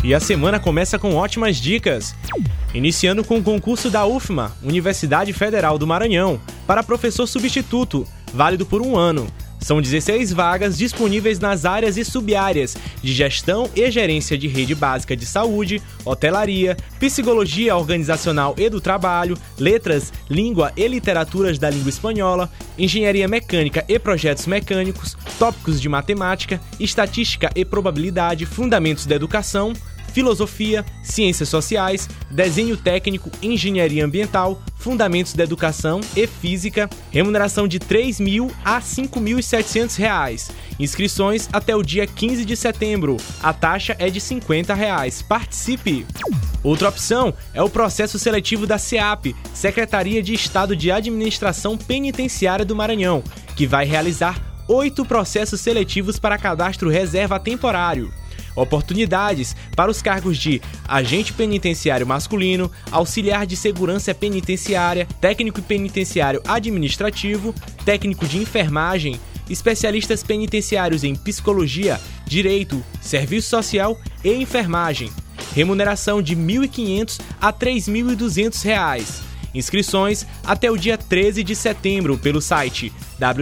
E a semana começa com ótimas dicas. Iniciando com o concurso da UFMA, Universidade Federal do Maranhão, para professor substituto, válido por 1 ano. São 16 vagas disponíveis nas áreas e subáreas de gestão e gerência de rede básica de saúde, hotelaria, psicologia organizacional e do trabalho, letras, língua e literaturas da língua espanhola, engenharia mecânica e projetos mecânicos, tópicos de matemática, estatística e probabilidade, fundamentos da educação, filosofia, ciências sociais, desenho técnico, engenharia ambiental, fundamentos da educação e física, remuneração de R$ 3.000 a R$ 5.700. Inscrições até o dia 15 de setembro. A taxa é de R$ 50. Participe! Outra opção é o processo seletivo da SEAP, Secretaria de Estado de Administração Penitenciária do Maranhão, que vai realizar 8 processos seletivos para cadastro reserva temporário. Oportunidades para os cargos de agente penitenciário masculino, auxiliar de segurança penitenciária, técnico penitenciário administrativo, técnico de enfermagem, especialistas penitenciários em psicologia, direito, serviço social e enfermagem. Remuneração de R$ 1.500 a R$ 3.200. Inscrições até o dia 13 de setembro pelo site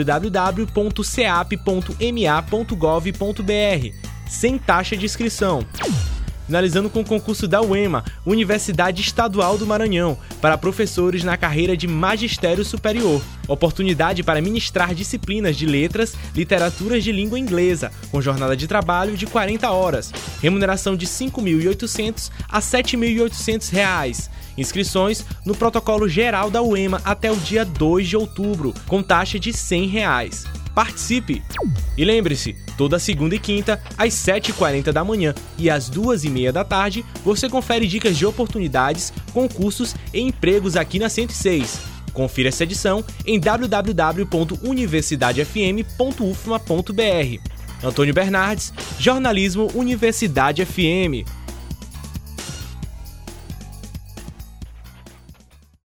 www.ceap.ma.gov.br. sem taxa de inscrição. Finalizando com o concurso da UEMA, Universidade Estadual do Maranhão, para professores na carreira de magistério superior. Oportunidade para ministrar disciplinas de letras, literaturas de língua inglesa, com jornada de trabalho de 40 horas. Remuneração de R$ 5.800 a R$ 7.800. Inscrições no protocolo geral da UEMA até o dia 2 de outubro, com taxa de R$ 100. Participe! E lembre-se, toda segunda e quinta, às 7h40 da manhã e às 2h30 da tarde, você confere dicas de oportunidades, concursos e empregos aqui na 106. Confira essa edição em www.universidadefm.ufma.br. Antônio Bernardes, Jornalismo Universidade FM.